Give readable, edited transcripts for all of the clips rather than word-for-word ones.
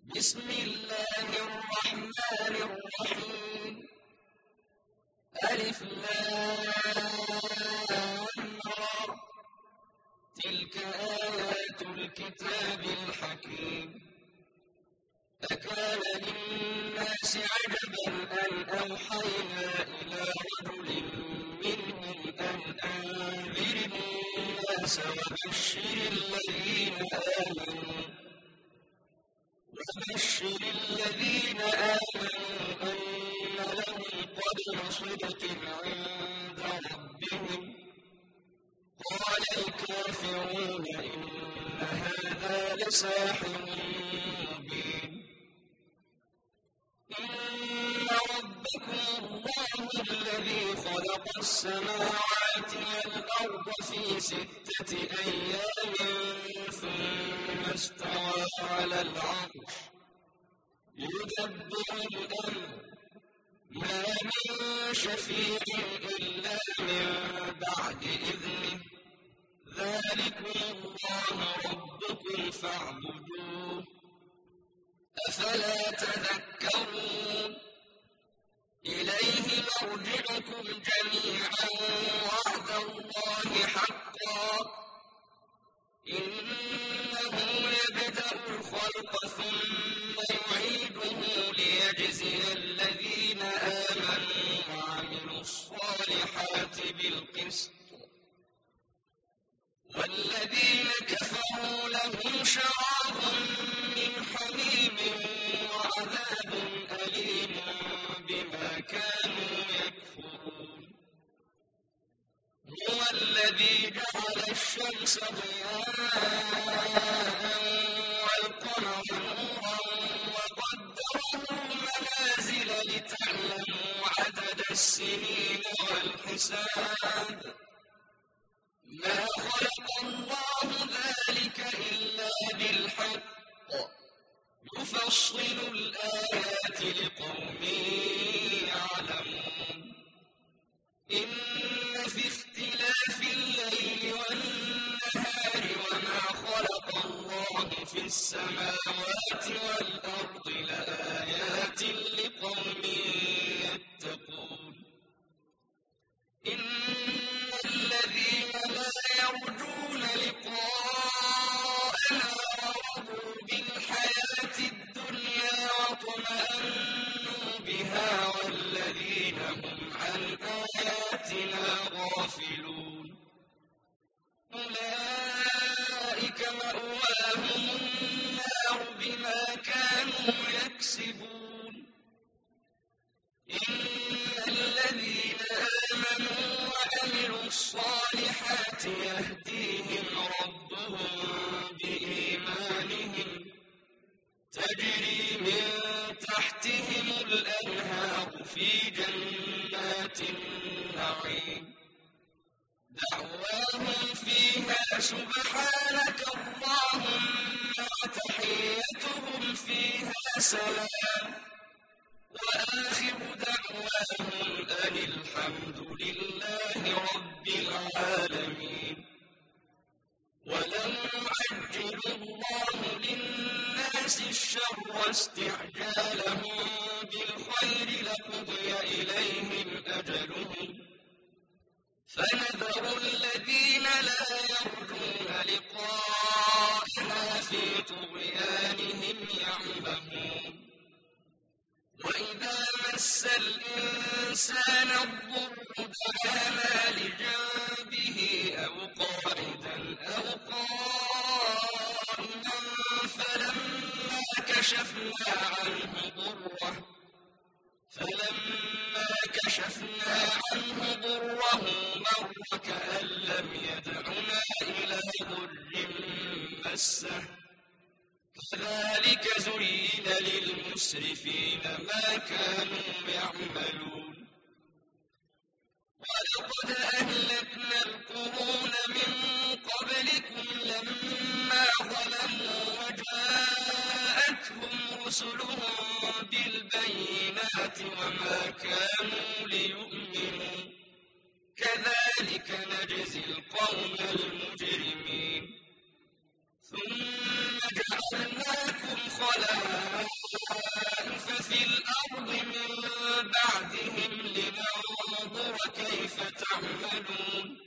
بسم الله الرحمن الرحيم. ألف لام را. تلك آيات الكتاب الحكيم. أكان للناس عجبا أن أوحينا إلى رجل منهم أن أنذر الناس وبشر الذين آمنوا أن لهم قدم صدق عند ربهم. قال الكافرون إن هذا لساحر مبين. إن ربكم الله الذي خلق السماوات والأرض في 6 أيام ثم استوى على العرش يدبر الأمر ما من شفيع إلا من بعد إذنه. ذلكم الله ربكم فاعبدوه أفلا تذكرون. إليه مرجعكم جميعا وعد الله حقا. إنه يبدأ الخلق ثم يعيده ليجزي الذين آمنوا وعملوا الصالحات بالقسط، والذين كفروا لهم شراب من حميم وعذاب أليم بما كانوا يكفرون. هو الذي جعل الشمس ضياء والقمر نورا وقدره منازل لتعلموا عدد السنين والحساب. ما خلق الله ذلك إلا بالحق يفصل الآيات لقوم يعلمون. إن في اختلاف الليل والنهار وما خلق الله في السماوات والأرض لآيات لقوم يتقون. إن الذين لا يرجون لقاءنا ورضوا بالحياة الدنيا واطمأنوا بها والذين هم عن آياتنا غافلون أولئك مأواهم النار بما كانوا يكسبون. إن الذين آمنوا وعملوا الصالحات يهديهم ربهم بإيمانهم تجري من تحتهم الأنهار في جنات النعيم. دعواهم فيها سبحانك اللهم وتحيتهم فيها سلام وآخر دعواهم أن الحمد لله رب العالمين. ولو يعجل الله للناس الشر استعجالهم بالخير لقضي إليهم أجلهم فنذر الذين لا يرجون لقاءنا في طغيانهم يعمهون. وإذا مس الإنسان الضر دعانا لجنبه أو قاعدا أو قائما فلما كشفنا عنه ضره مر كأن لم يدعنا إلى ضر مسه. كذلك زين للمسرفين ما كانوا يعملون. ولقد أهلكنا القرون من قبلكم لما ظلموا وجاءتهم رسلهم بالبينات وما كانوا ليؤمنوا. كذلك نجزي القوم المجرمين. ثم جعلناكم خلائف يعملون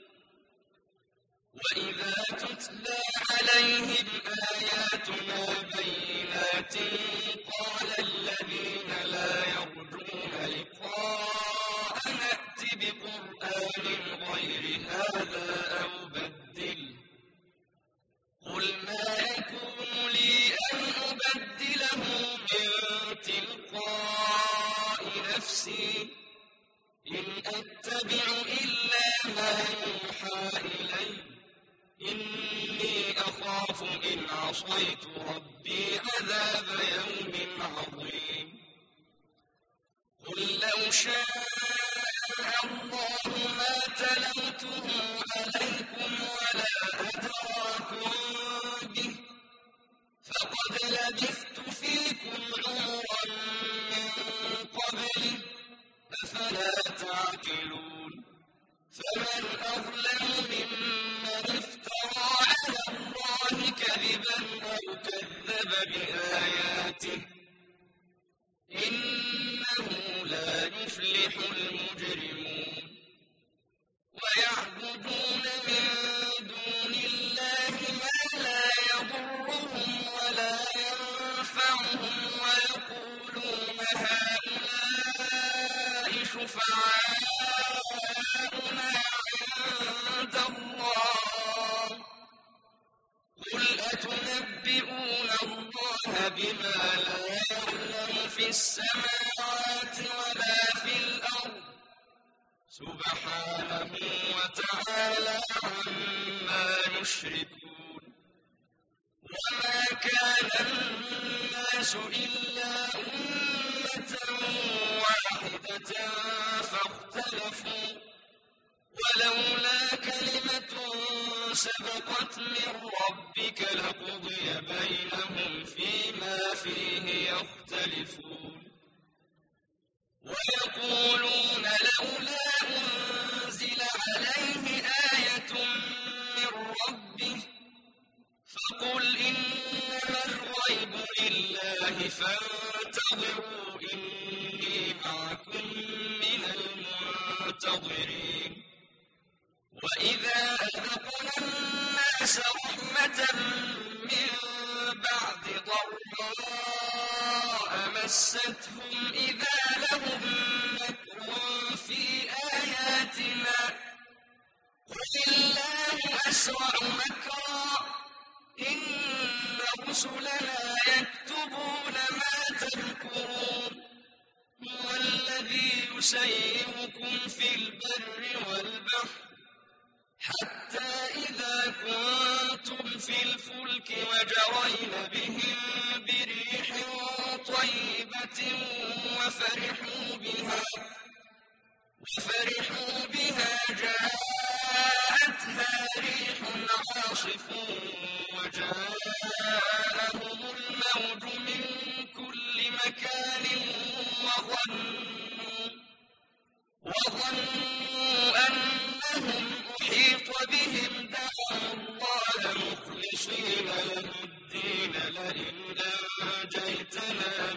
وإذا تتلى عليهم آياتنا بينات قال الذين لا يرجون لقاءنا ائت بقرآن غير هذا أو بدله قل ما يكون لي أن أبدله من تلقاء نفسي إن أتبع إلا ما يوحى إلي إني أخاف إن عصيت ربي عذاب يوم عظيم قل لو شاء الله ما تلوته عليكم ولا أدراكم به فقد لبثت فيكم عمرا من قبله أفلا تعقلون فمن أظلم ممن افترى على الله كذبا أو كذب بآياته إنه لا يفلح المجرمون ويعبدون من دون الله ما لا يضرهم ولا ينفعهم ويقولون هؤلاء شفعاؤنا عند الله قل أتنبئون الله بما لا يعلم في السماوات ولا في الأرض سبحانه وتعالى عما يشركون وما كان الناس إلا أمة واحدة فاختلفوا ولولا كلمة سبقت من ربك لقضي بينهم فيما فيه يختلفون ويقولون لولا أنزل عليه آية من ربه فقل إنما الغيب لله فانتظروا إني معكم من المنتظرين وإذا أذقنا الناس رحمة من بعد ضراء مستهم إذا لهم مكر في آياتنا قل الله أسرع مكرا إن رسلنا يكتبون ما تمكرون هو الذي يسيركم في البر والبحر حتى إذا كنتم في الفلك وجرين بهم بريح طيبة وفرحوا بها جاءتها ريح عاصف وجاءهم الموج من كل مكان وظنوا أنهم أحيط بهم دعوا الله مخلصين له الدين لئن أنجيتنا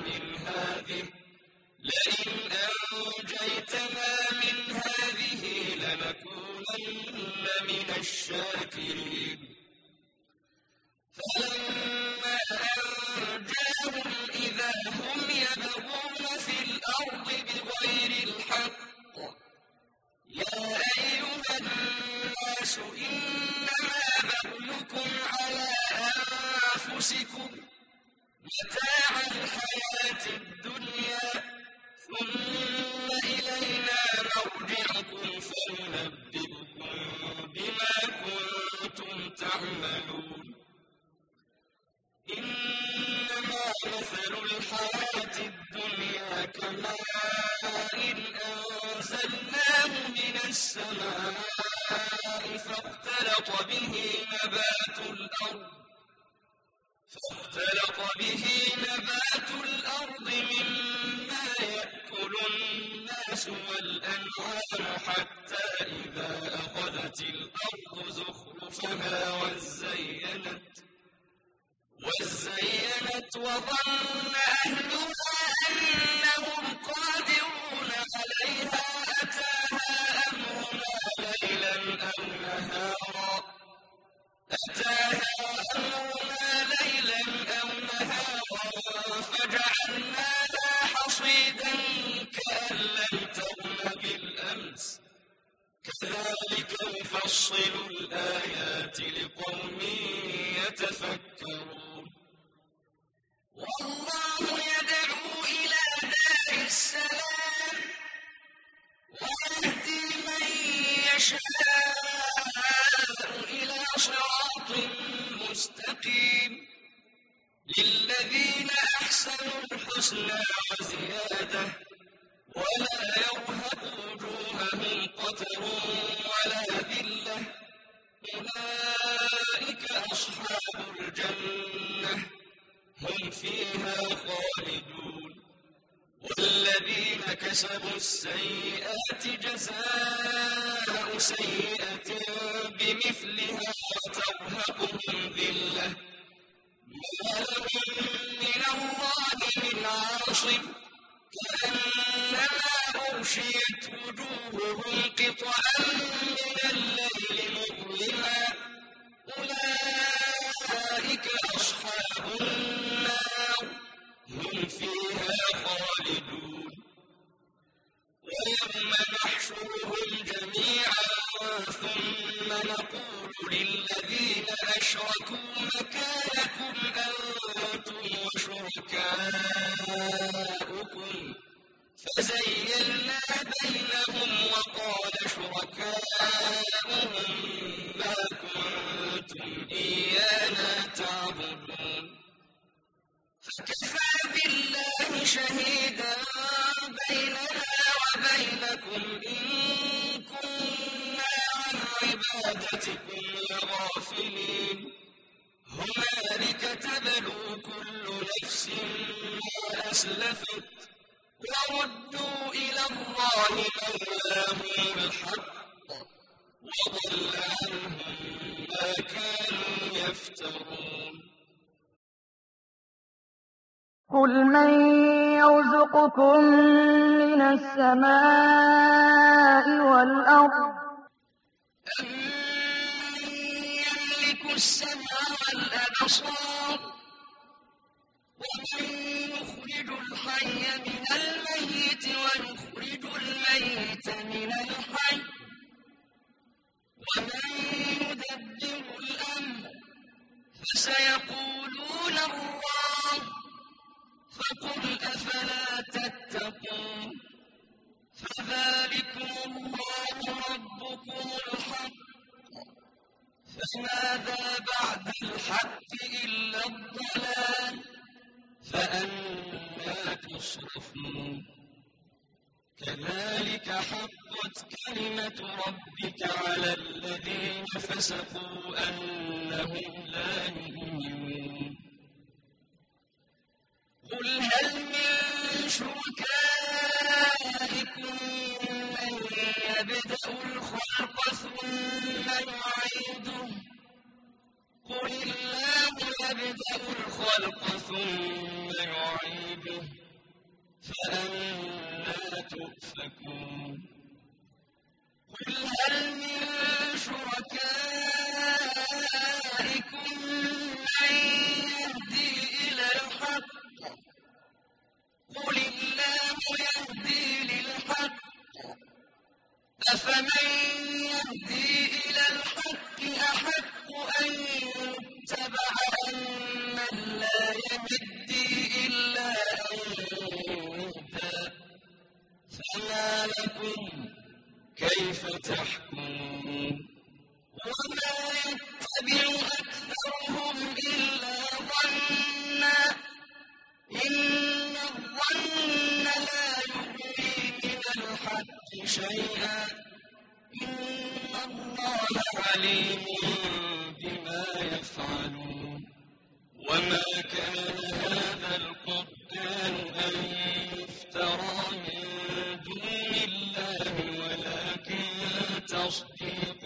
من هذه لنكونن من الشاكرين فلما أنجاهم إذا هم يبغون في الأرض بغير الحق يا أيها الناس إنما بغيكم على أنفسكم متاع الحياة الدنيا ثم إلينا مرجعكم فننبئكم بما كنتم تعملون إنما مثل الحياة الدنيا كماء أنزلناه من السماء فاختلط به نبات الأرض مما يأكل الناس والأنعام حتى إذا أخذت الأرض زخرفها وزينت وظن أهلها أنهم قادرون عليها أتاها أمرنا أتاها أمرنا ليلا أو نهارا فجعلناها حصيدا كأن لم تغن بالأمس كذلك نفصل الآيات لقوم يتفكرون والله يدعو إلى دار السلام ويهدي من يشاء إلى صراط مستقيم للذين أحسنوا الحسنى وزيادة ولا يرهق وجوههم قتر ولا ذلة أولئك أصحاب الجنة هم فيها خالدون والذين كسبوا السيئات جزاء سيئة بمثلها وترهقهم ذلة ما لهم من الله من عاصم كأنما أغشيت وجوههم قطعا من الليل مظلما أولئك أصحاب النار هم فيها خالدون ويوم نحشرهم جميعا ثم نقول للذين أشركوا مكانكم أنتم وشركاؤكم فزيّلنا بينهم وقال شركاؤهم ما كنتم إيانا تعبدون فكفى بالله شهيدا بيننا وبينكم إن كنا عن عبادتكم لغافلين هنالك تبلو كل نفس ما أسلفت وردوا إلى الله مولاهم الحق وضل عنهم ما كانوا يفترون قل من يرزقكم من السماء والأرض أَمَّن يَمْلِكُ السَّمْعَ وَالْأَبْصَارَ وَمَن يُخْرِجُ الْحَيَّ مِنَ الْمَيِّتِ وَيُخْرِجُ الْمَيِّتَ مِنَ الْحَيِّ وَمَن يُدَبِّرُ الْأَمْرَ فَسَيَقُولُونَ اللَّهُ فَقُلْ أَفَلَا تَتَّقُونَ فَذَٰلِكُمُ اللَّهُ رَبُّكُمُ الْحَقُّ فَمَاذَا بَعْدَ الْحَقِّ إِلَّا الضَّلَالُ فَأَنَّىٰ تُصْرَفُونَ كَذَٰلِكَ حَقَّتْ كَلِمَةُ رَبِّكَ عَلَى الَّذِينَ فَسَقُوا أَنَّهُمْ لَا يُؤْمِنُونَ قُلْ هَلْ مِن شُرَكَائِكُم مَّن يَبْدَأُ الْخَلْقَ ثُمَّ يُعِيدُهُ قُلِ اللَّهُ يَبْدَأُ الْخَلْقَ ثُمَّ يُعِيدُهُ فَأَنَّىٰ تُؤْفَكُونَ قُلْ هَلْ مِن شُرَكَائِكُم مَّن يَهْدِي إِلَى الْحَقِّ قُلِ اللَّهُ يَهْدِي لِلْحَقِّ أَفَمَن يَهْدِي إِلَى الْحَقِّ أَحَقُّ أَن يُتَّبَعَ أَمَّن لَّا يَهِدِّي إِلَّا أَن يُهْدَىٰ فَمَا لَكُمْ كَيْفَ تَحْكُمُونَ وَمَا يَتَّبِعُ أَكْثَرُهُمْ إِلَّا ظَنًّا إِنَّ الظَّنَّ لَا يُغْنِي مِنَ الْحَقِّ شَيْئًا إِنَّ اللَّهَ عَلِيمٌ بِمَا يَفْعَلُونَ وَمَا كَانَ هَٰذَا الْقُرْآنُ أَن يُفْتَرَىٰ مِن دُونِ اللَّهِ وَلَٰكِن تَصْدِيقَ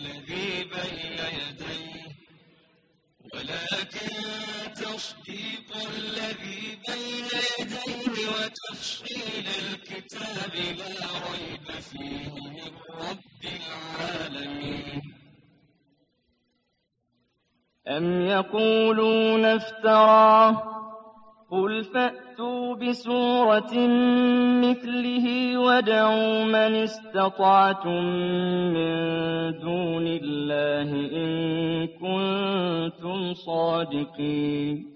الَّذِي بَيْنَ يَدَيْهِ وَتَفْصِيلَ الْكِتَابِ لَا رَيْبَ فِيهِ مِن رَّبِّ الْعَالَمِينَ أَمْ يَقُولُونَ افْتَرَاهُ قُلْ فَأْتُوا بِسُورَةٍ مِّثْلِهِ وَادْعُوا مَنِ اسْتَطَعْتُم مِّن دُونِ اللَّهِ إِن كُنتُمْ صَادِقِينَ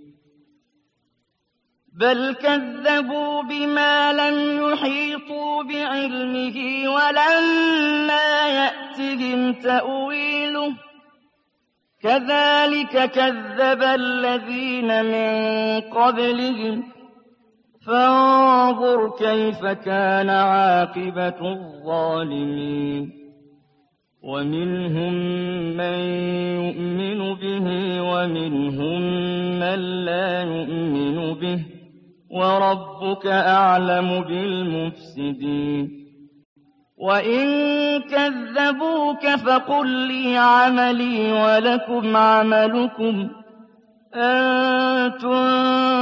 بَلْ كَذَّبُوا بِمَا لَمْ يُحِيطُوا بِعِلْمِهِ وَلَمَّا يَأْتِهِمْ تَأْوِيلُهُ كَذَٰلِكَ كَذَّبَ الَّذِينَ مِن قَبْلِهِمْ فَانظُرْ كَيْفَ كَانَ عَاقِبَةُ الظَّالِمِينَ وَمِنْهُم مَّن يُؤْمِنُ بِهِ وَمِنْهُم مَّن لَّا يُؤْمِنُ بِهِ وَرَبُّكَ أَعْلَمُ بِالْمُفْسِدِينَ وَإِن كَذَّبُوكَ فَقُل لِّي عَمَلِي وَلَكُمْ عَمَلُكُمْ أَنتُم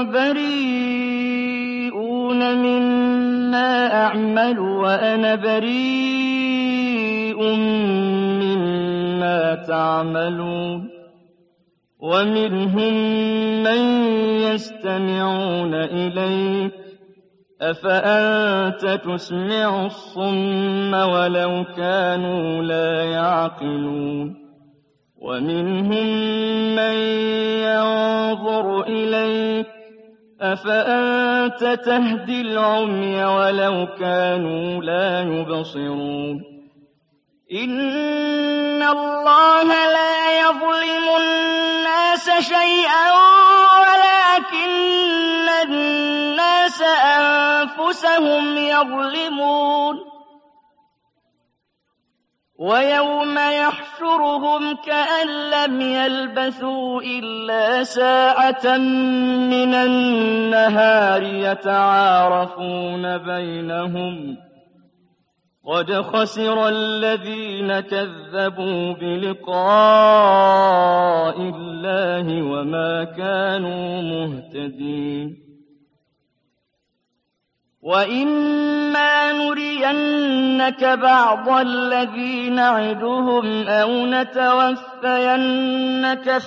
بَرِيئُونَ مِمَّا أَعْمَلُ وَأَنَا بَرِيءٌ مِّمَّا تَعْمَلُونَ وَمِنْهُم مَّن يَسْتَمِعُونَ إِلَيْكَ أَفَأَنتَ تُسْمِعُ الصُّمَّ وَلَوْ كَانُوا لَا يَعْقِلُونَ وَمِنْهُم مَّن يَنظُرُ إِلَيْكَ أَفَأَنتَ تَهْدِي الْعُمْيَ وَلَوْ كَانُوا لَا يُبْصِرُونَ إِنَّ اللَّهَ لَا يَظْلِمُ النَّاسَ شَيْئًا وَلَٰكِنَّ النَّاسَ أَنفُسَهُمْ يَظْلِمُونَ وَيَوْمَ يَحْشُرُهُمْ كَأَن لَّمْ يَلْبَثُوا إِلَّا سَاعَةً مِّنَ النَّهَارِ يَتَعَارَفُونَ بَيْنَهُمْ قَدْ خَسِرَ الَّذِينَ كَذَّبُوا بِلِقَاءِ اللَّهِ وَمَا كَانُوا مُهْتَدِينَ وَإِمَّا نُرِيَنَّكَ بَعْضَ الَّذِي نَعِدُهُمْ أَوْ نَتَوَفَّيَنَّكَ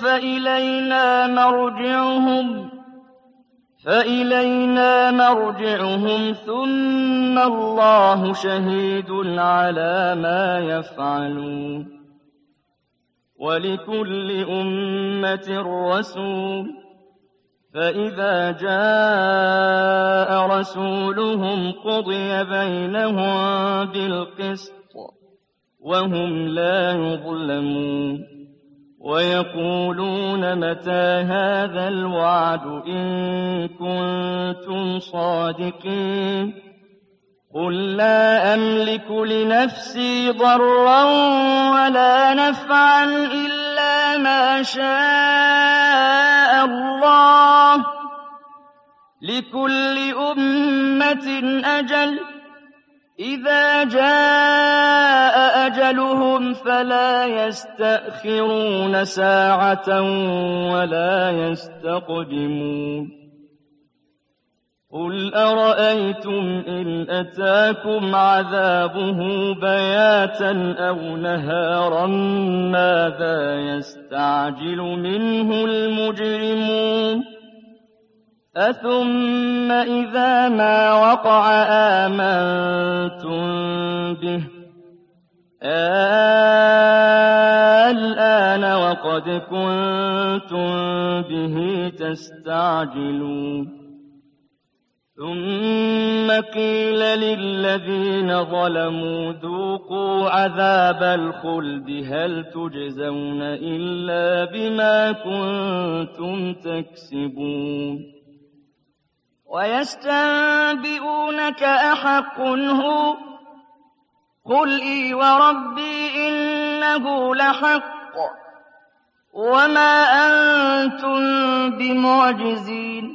فَإِلَيْنَا مَرْجِعُهُمْ ثُمَّ اللَّهُ شَهِيدٌ عَلَىٰ مَا يَفْعَلُونَ وَلِكُلِّ أُمَّةٍ رَّسُولٌ فَإِذَا جَاءَ رَسُولُهُمْ قُضِيَ بَيْنَهُم بِالْقِسْطِ وَهُمْ لَا يُظْلَمُونَ وَيَقُولُونَ مَتَىٰ هَٰذَا الْوَعْدُ إِن كُنتُمْ صَادِقِينَ قُل لَّا أَمْلِكُ لِنَفْسِي ضَرًّا وَلَا نَفْعًا إِلَّا مَا شَاءَ اللَّهُ ۗ لِكُلِّ أُمَّةٍ أَجَلٌ ۚ إِذَا جَاءَ أَجَلُهُمْ فَلَا يَسْتَأْخِرُونَ سَاعَةً وَلَا يَسْتَقْدِمُونَ قُلْ أَرَأَيْتُمْ إِنْ أَتَاكُمْ عَذَابُهُ بَيَاتًا أَوْ نَهَارًا مَاذَا يَسْتَعْجِلُ مِنْهُ الْمُجْرِمُونَ أَثُمَّ إِذَا مَا وَقَعَ آمَنتُم بِهِ الْآنَ وَقَدْ كُنتُم بِهِ تَسْتَعْجِلُونَ ثُمَّ قِيلَ لِلَّذِينَ ظَلَمُوا ذُوقُوا عَذَابَ الْخُلْدِ هَلْ تُجْزَوْنَ إِلَّا بِمَا كُنتُمْ تَكْسِبُونَ وَيَسْتَنبِئُونَكَ أَحَقٌّ هُوَ قُلْ إِي وَرَبِّي إِنَّهُ لَحَقٌّ وَمَا أَنتُم بِمُعْجِزِينَ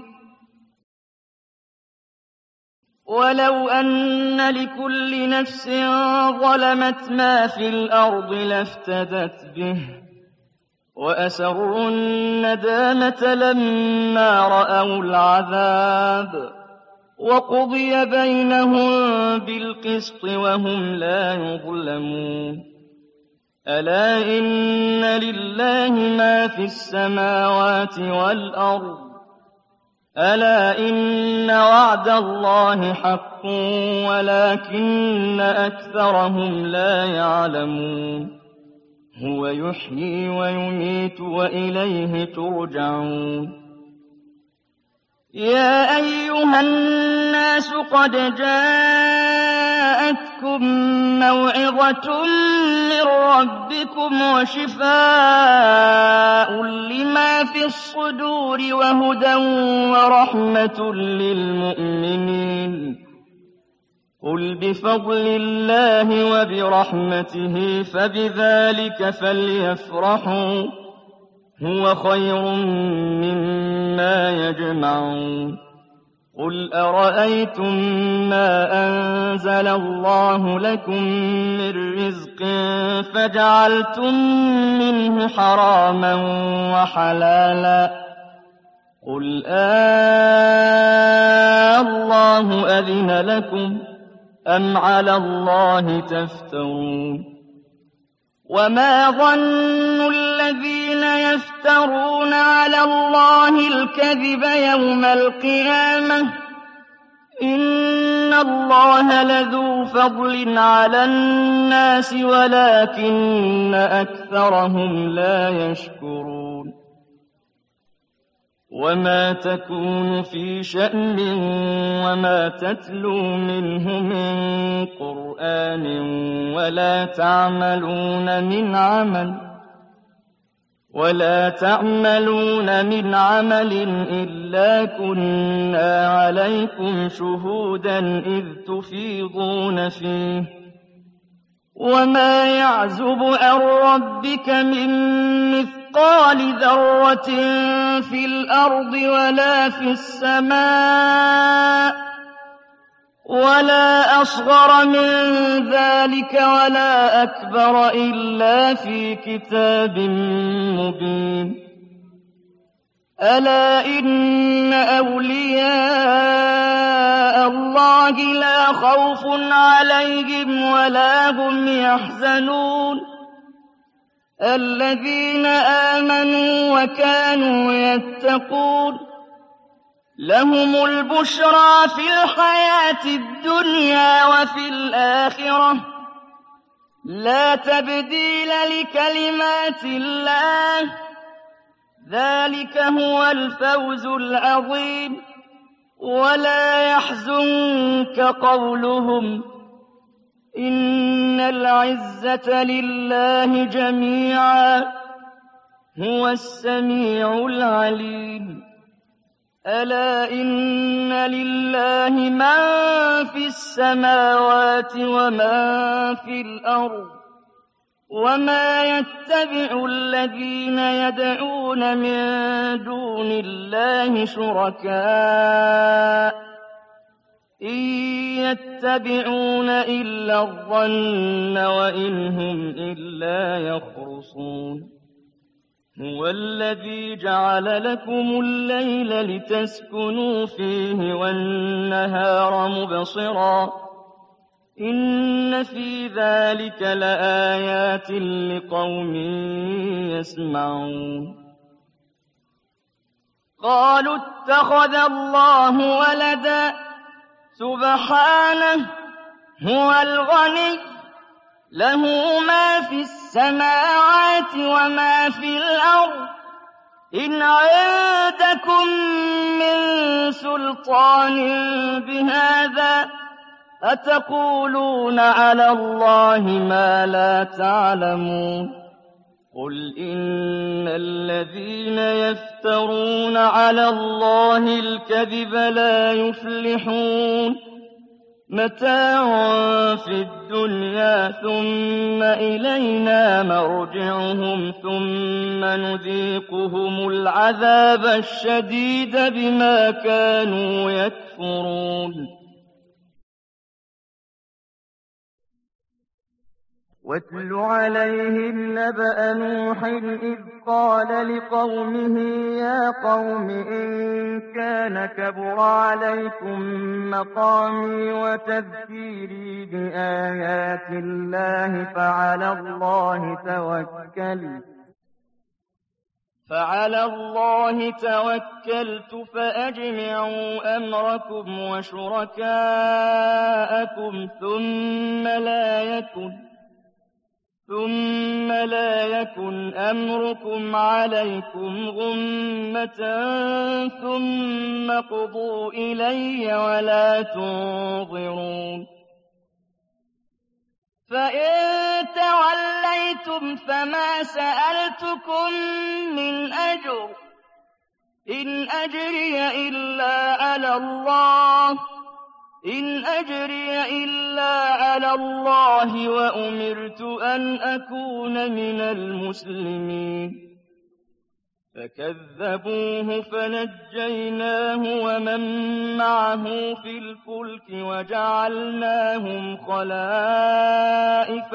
وَلَوْ أَنَّ لِكُلِّ نَفْسٍ ظَلَمَتْ مَا فِي الْأَرْضِ لَافْتَدَتْ بِهِ وَأَسَرُّوا النَّدَامَةَ لَمَّا رَأَوُا الْعَذَابَ وَقُضِيَ بَيْنَهُم بِالْقِسْطِ وَهُمْ لَا يُظْلَمُونَ ألا إن لله ما في السماوات والأرض ألا إن وعد الله حق ولكن أكثرهم لا يعلمون هو يحيي ويميت وإليه ترجعون يا أيها الناس قد جاءتكم موعظة من ربكم وشفاء لما في الصدور وهدى ورحمة للمؤمنين قل بفضل الله وبرحمته فبذلك فليفرحوا هو خير مما يجمعون قل أرأيتم ما أنزل الله لكم من رزق فجعلتم منه حراما وحلالا قل الله أذن لكم أم على الله تفترون وما ظن الذين يفترون على الله الكذب يوم القيامة إن الله لذو فضل على الناس ولكن أكثرهم لا يشكرون وما تكون في شأن وما تتلو منه من قرآن ولا تعملون من عمل إلا كنا عليكم شهودا إذ تفيضون فيه وما يعزب عن ربك من مثقال ذرة في الأرض ولا في السماء ولا أصغر من ذلك ولا أكبر إلا في كتاب مبين ألا إن أولياء الله لا خوف عليهم ولا هم يحزنون الذين آمنوا وكانوا يتقون لهم البشرى في الحياة الدنيا وفي الآخرة لا تبديل لكلمات الله ذلك هو الفوز العظيم ولا يحزنك قولهم إن العزة لله جميعا هو السميع العليم ألا إن لله من في السماوات ومن في الأرض وما يتبع الذين يدعون من دون الله شركاء إن يتبعون إلا الظن وإن هم إلا يخرصون هو الذي جعل لكم الليل لتسكنوا فيه والنهار مبصرا إن في ذلك لآيات لقوم يسمعون قالوا اتخذ الله ولدا سبحانه هو الغني له ما في السماوات وما في الأرض إن عندكم من سلطان بهذا أتقولون على الله ما لا تعلمون قل إن الذين يفترون على الله الكذب لا يفلحون متاع في الدنيا ثم إلينا مرجعهم ثم نذيقهم العذاب الشديد بما كانوا يكفرون واتل عليهم نبأ نوح إذ قال لقومه يا قوم إن كان كبر عليكم مقامي وتذكيري بآيات الله فعلى الله توكلت فأجمعوا أمركم وشركاءكم ثم لا يكن أمركم عليكم غمة ثم اقضوا إلي ولا تنظرون فإن توليتم فما سألتكم من أجر إن أجري إلا على الله وأمرت أن أكون من المسلمين فكذبوه فنجيناه ومن معه في الفلك وجعلناهم خلائف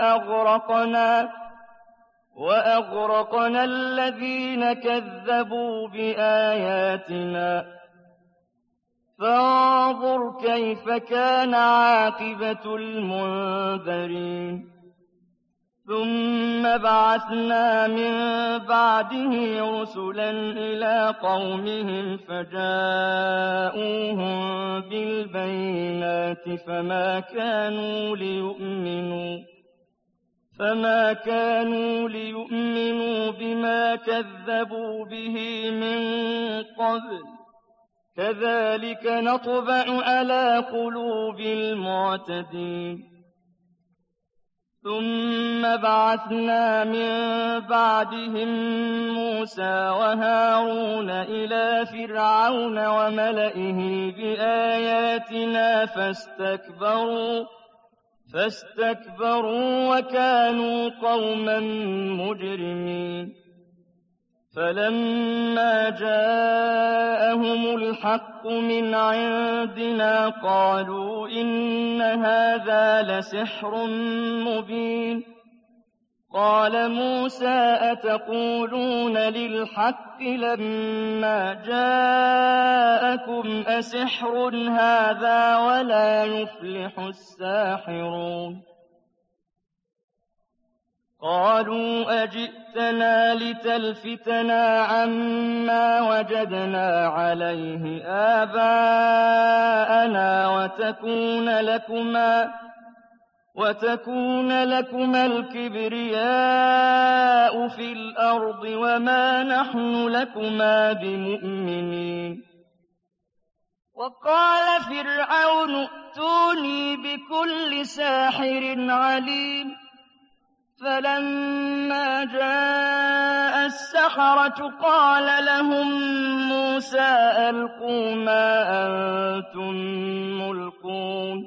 وأغرقنا الذين كذبوا بآياتنا فانظر كيف كان عاقبة المنذرين ثم بعثنا من بعده رسلا إلى قومهم فجاءوهم بالبينات فما كانوا ليؤمنوا بما كذبوا به من قبل كذلك نطبع على قلوب المعتدين ثم بعثنا من بعدهم موسى وهارون إلى فرعون وملئه بآياتنا فاستكبروا وكانوا قوما مجرمين فلما جاءهم الحق من عندنا قالوا إن هذا لسحر مبين قال موسى أتقولون للحق لما جاءكم أسحر هذا ولا يفلح الساحرون قالوا أجئتنا لتلفتنا عما وجدنا عليه آباءنا وتكون لكما الكبرياء في الأرض وما نحن لكما بمؤمنين وقال فرعون ائتوني بكل ساحر عليم فلما جاء السحرة قال لهم موسى ألقوا ما أنتم ملقون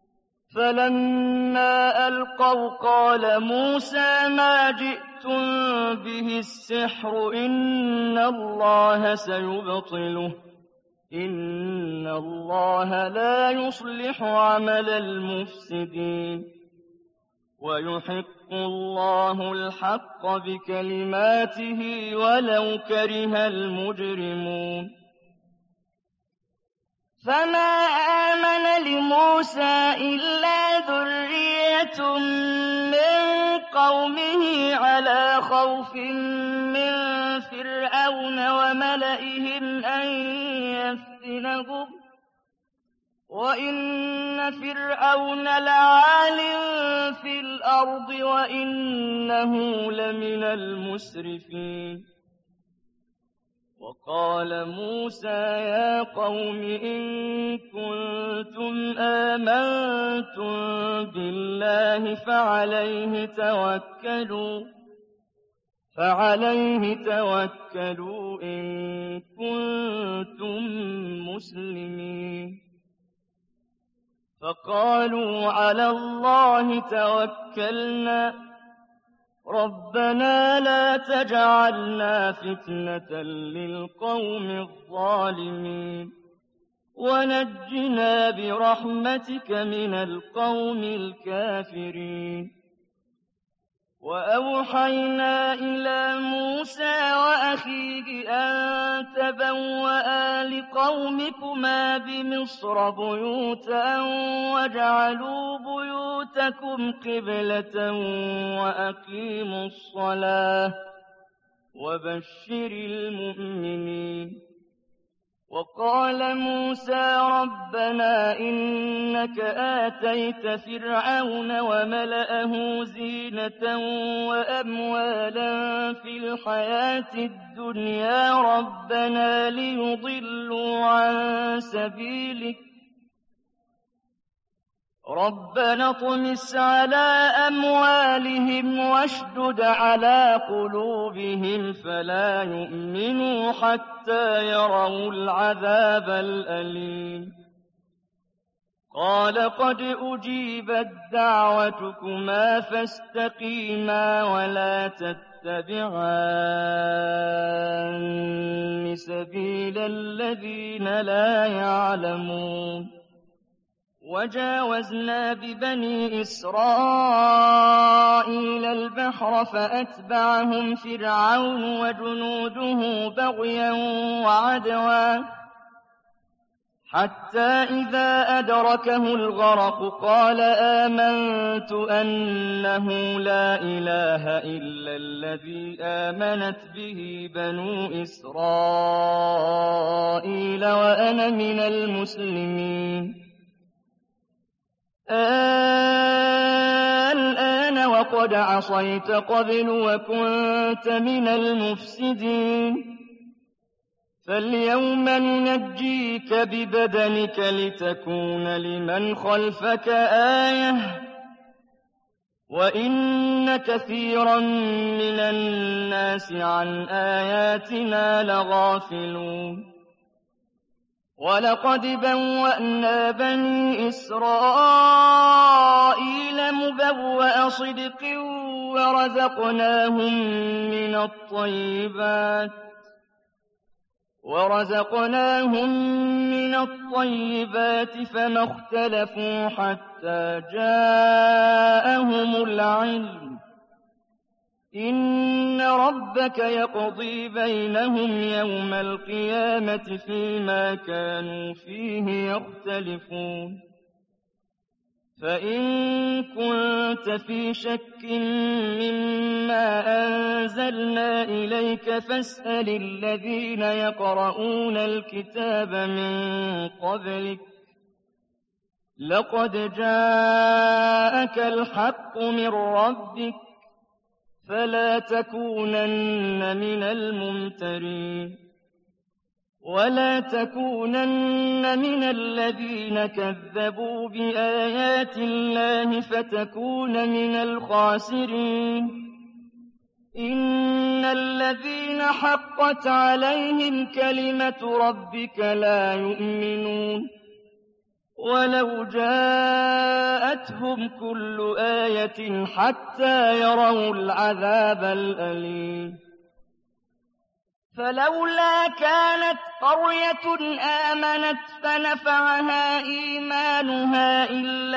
فلما ألقوا قال موسى ما جئتم به السحر إن الله سيبطله إن الله لا يصلح عمل المفسدين ويحق الله الحق بكلماته ولو كره المجرمون فما آمن لموسى إلا ذرية من قومه على خوف من فرعون وملئهم أن يفتنهم وإن فرعون لعال في الأرض وإنه لمن المسرفين وقال موسى يا قوم إن كنتم آمنتم بالله فعليه توكلوا إن كنتم مسلمين فقالوا على الله توكلنا ربنا لا تجعلنا فتنة للقوم الظالمين ونجنا برحمتك من القوم الكافرين وأوحينا إلى موسى وأخيه أن تبوأ لقومكما بمصر بيوتا واجعلوا بيوتكم قبلة وأقيموا الصلاة وبشر المؤمنين. وقال موسى ربنا إنك آتيت فرعون وملأه زينة وأموالا في الحياة الدنيا ربنا ليضلوا عن سبيلك ربنا اطمس على أموالهم واشدد على قلوبهم فلا يؤمنوا حتى يروا العذاب الأليم. قال قد أجيبت دعوتكما فاستقيما ولا تتبعان سبيل الذين لا يعلمون. وجاوزنا ببني إسرائيل البحر فأتبعهم فرعون وجنوده بغيا وعدوا حتى إذا أدركه الغرق قال آمنت أنه لا إله إلا الذي آمنت به بنو إسرائيل وأنا من المسلمين. الآن وقد عصيت قبل وكنت من المفسدين فاليوم ننجيك ببدنك لتكون لمن خلفك آية وإن كثيرا من الناس عن آياتنا لغافلون. ولقد بوأنا بني إسرائيل مبوأ صدق ورزقناهم من الطيبات فما اختلفوا حتى جاءهم العلم. إن ربك يقضي بينهم يوم القيامة فيما كانوا فيه يختلفون. فإن كنت في شك مما أنزلنا إليك فاسأل الذين يقرؤون الكتاب من قبلك لقد جاءك الحق من ربك فلا تكونن من الممترين. ولا تكونن من الذين كذبوا بآيات الله فتكون من الخاسرين. إن الذين حقت عليهم كلمة ربك لا يؤمنون ولو جاءتهم كل آية حتى يروا العذاب الأليم. فلولا كانت قرية آمنت فنفعها إيمانها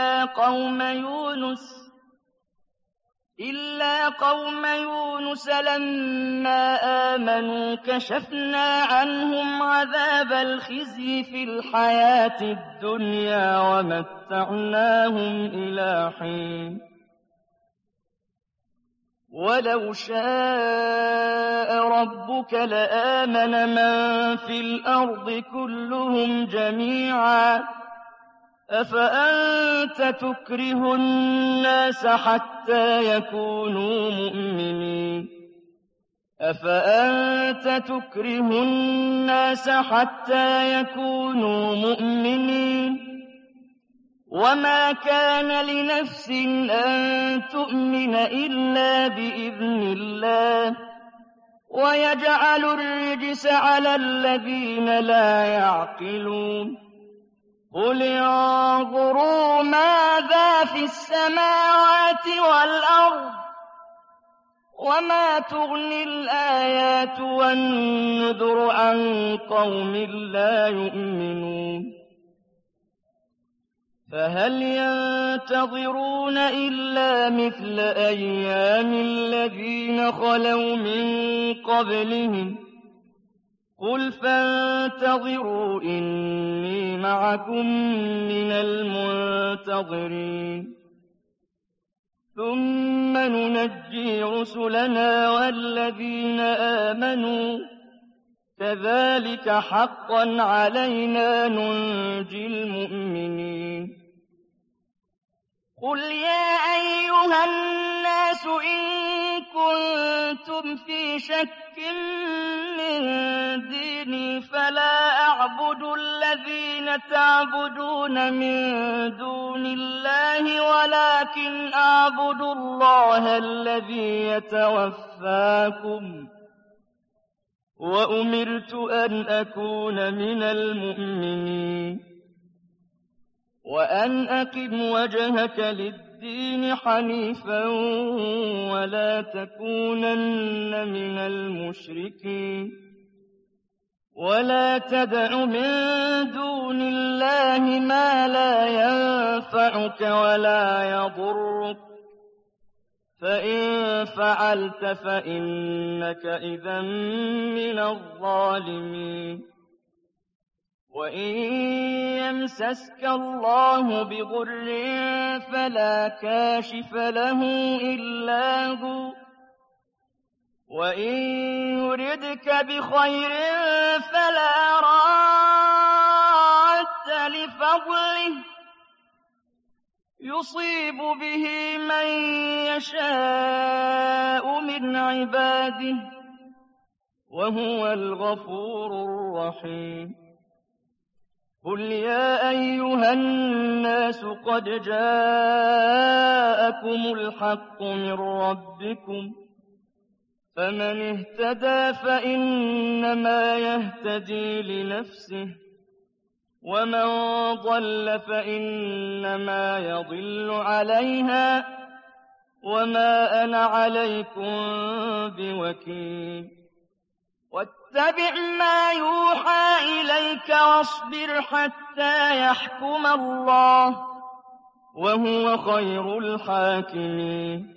إلا قوم يونس لما آمنوا كشفنا عنهم عذاب الخزي في الحياة الدنيا ومتعناهم إلى حين. ولو شاء ربك لآمن من في الأرض كلهم جميعا أفأنت تكره الناس حتى يكونوا مؤمنين وما كان لنفس أن تؤمن إلا بإذن الله ويجعل الرجس على الذين لا يعقلون. قل انظروا ماذا في السماوات والأرض وما تغني الآيات والنذر عن قوم لا يؤمنون. فهل ينتظرون إلا مثل أيام الذين خلوا من قبلهم قل فانتظروا إني معكم من المنتظرين ثم ننجي رسلنا والذين آمنوا كذلك حقا علينا ننجي المؤمنين قل يا أيها الناس إن كنتم في شك من ديني فلا أعبد الذين تعبدون من دون الله ولكن أعبد الله الذي يتوفاكم وأمرت أن أكون من المؤمنين وأن أقم وجهك للدين حنيفا ولا تكونن من المشركين ولا تدع من دون الله ما لا ينفعك ولا يضرك فإن فعلت فإنك إذا من الظالمين وإن يمسسك الله بضر فلا كاشف له إلا هو وإن يردك بخير فلا راد لفضله يصيب به من يشاء من عباده وهو الغفور الرحيم قل يا أيها الناس قد جاءكم الحق من ربكم فمن اهتدى فإنما يهتدي لنفسه ومن ضل فإنما يضل عليها وما أنا عليكم بوكيل واتبع ما يوحى إليك واصبر حتى يحكم الله وهو خير الحاكمين